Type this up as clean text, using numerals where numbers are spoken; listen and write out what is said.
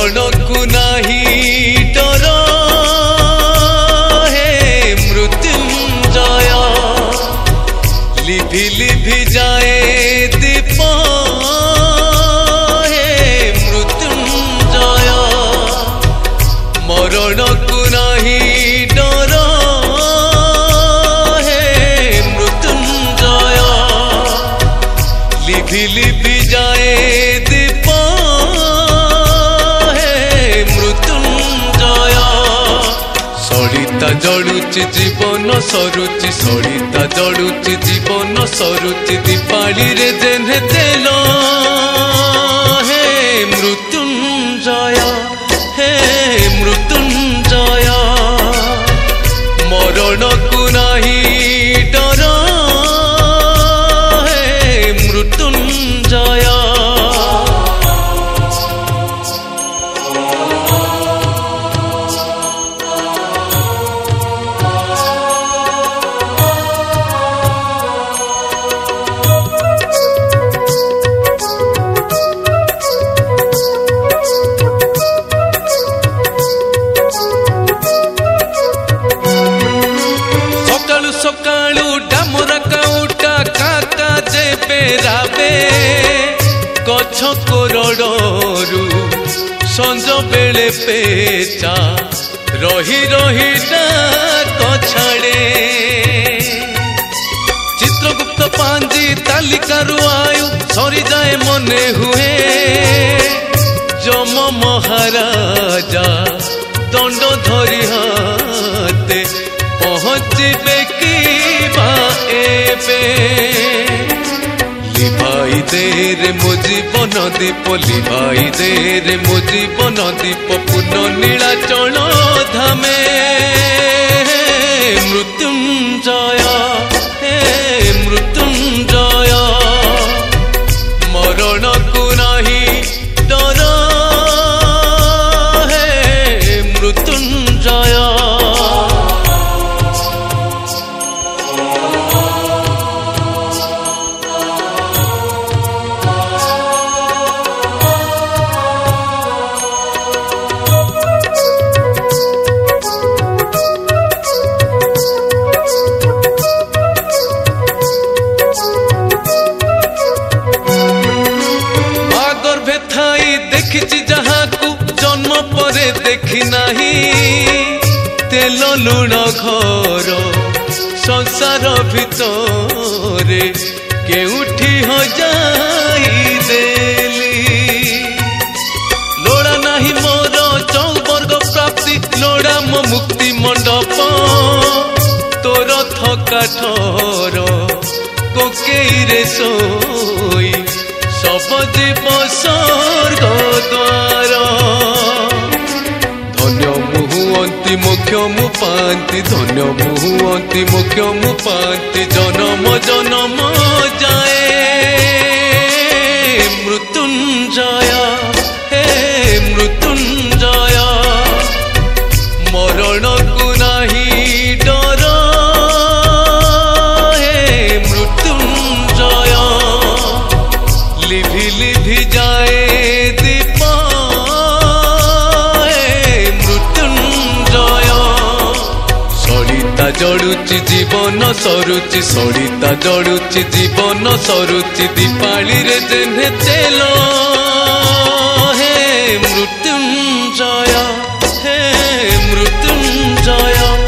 मरण को नाही डर हे मृत्युंजय लिभि लिभि जाए दीप हे मृत्युंजय मरण को नाही डर हे मृत्युंजय लिभि लिभि जाए दीप हे मृत्युंजय सरिता जड़ुची जीवन सरुचि सरिता जड़ुची जीवन सरुचि दीपाली रे जेने तेल हे मृत्युंजय हे मृत्युंजय मरण को नाही डर हे मृत्युंजय सकाळू डामरा काउटा काका जेबे राबे गछ कोरडरू संज बेले पेचा रही रही डाक छाड़े चित्रगुप्त पांजी तालिकारु आयु सरी जाए मने हुए जम महाराजा दंड धरी हाते पहुँचे कि लिभाई दे रे मो जीवन दीप लिभाई दे रे मो जीवन दीप पुनः नीलाचल धामे मृत्युंजय हे मृत्युंजय मरण को नाही डर हे मृत्युंजय जन्म परे देखी नहीं तेल लुण घर संसार भितरे केउठी हो जाई देली लोड़ा नहीं मोर चौवर्ग प्राप्ति लोड़ा मो मुक्ति मंडप तोर थका ठर कोकेई रे सोई सब जीव स्वर्ग द्वार धन्य मुहुअंती मोक्ष पांति धन्य मुहुअंती मोक्ष पांति जन्म जन्म जाए मृत्युंजय हे मृत्युंजय मरण को नाही डर हे मृत्युंजय लिभि लिभि जाए दीप हे मृत्युंजय सरिता जड़ुची जीवन सरुचि सरिता जड़ुची जीवन सरुचि दीपाली रे जेने तेल हे मृत्युंजय हे मृत्युंजय।